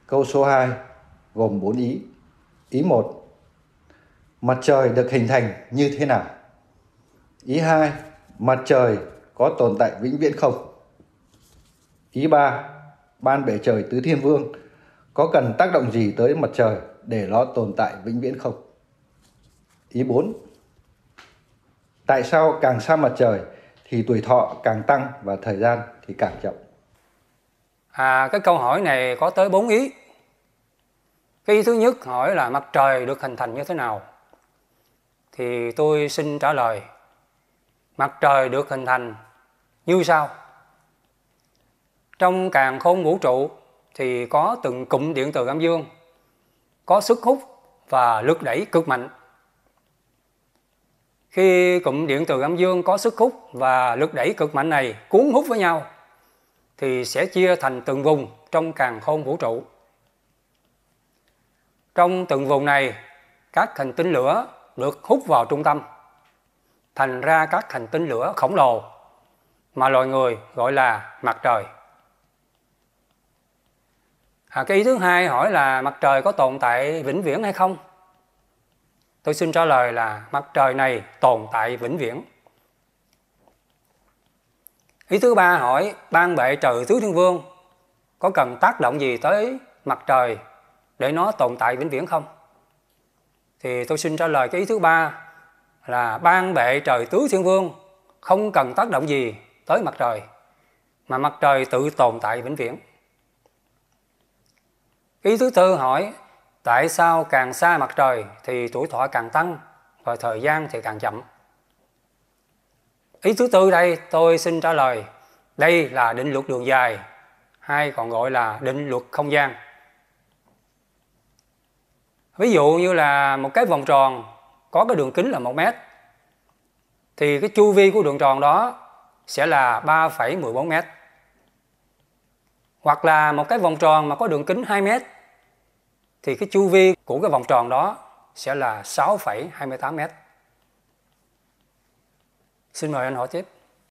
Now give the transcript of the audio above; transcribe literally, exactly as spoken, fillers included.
Câu số hai gồm bốn ý. Ý một, mặt trời được hình thành như thế nào? Ý hai, mặt trời có tồn tại vĩnh viễn không? Ý ba, ban bệ trời tứ thiên vương có cần tác động gì tới mặt trời để nó tồn tại vĩnh viễn không? Ý bốn, tại sao càng xa mặt trời thì tuổi thọ càng tăng và thời gian thì càng chậm? À, cái câu hỏi này có tới bốn ý. Cái ý thứ nhất hỏi là mặt trời được hình thành như thế nào? Thì tôi xin trả lời, mặt trời được hình thành như sau. Trong càn khôn vũ trụ thì có từng cụm điện từ âm dương, có sức hút và lực đẩy cực mạnh. Khi cụm điện từ âm dương có sức hút và lực đẩy cực mạnh này cuốn hút với nhau thì sẽ chia thành từng vùng trong càn khôn vũ trụ. Trong từng vùng này, các hành tinh lửa được hút vào trung tâm, thành ra các hành tinh lửa khổng lồ mà loài người gọi là mặt trời. À, cái ý thứ hai hỏi là mặt trời có tồn tại vĩnh viễn hay không? Tôi xin trả lời là mặt trời này tồn tại vĩnh viễn. Ý thứ ba hỏi ban bệ trời tứ thiên vương có cần tác động gì tới mặt trời để nó tồn tại vĩnh viễn không? Thì tôi xin trả lời cái ý thứ ba là ban bệ trời tứ thiên vương không cần tác động gì tới mặt trời, mà mặt trời tự tồn tại vĩnh viễn. Ý thứ tư hỏi tại sao càng xa mặt trời thì tuổi thọ càng tăng và thời gian thì càng chậm? Ý thứ tư đây tôi xin trả lời, đây là định luật đường dài, hay còn gọi là định luật không gian. Ví dụ như là một cái vòng tròn có cái đường kính là một mét, thì cái chu vi của đường tròn đó sẽ là ba phẩy mười bốn mét. Hoặc là một cái vòng tròn mà có đường kính hai mét, thì cái chu vi của cái vòng tròn đó sẽ là sáu phẩy hai mươi tám mét. Xin mời anh hỏi tiếp.